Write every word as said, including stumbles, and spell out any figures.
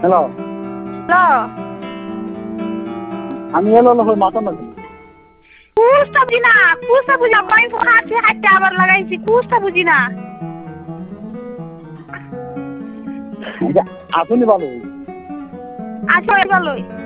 hello hello আমি এলো হলো মাথা নাকি কুছটা বুঝি না কুছটা বুঝি না কয়েন খাচ্ছি হাঁটতে আবার লাগাইছি কুছটা বুঝি না আসুনি ভালো আসলে ভালোই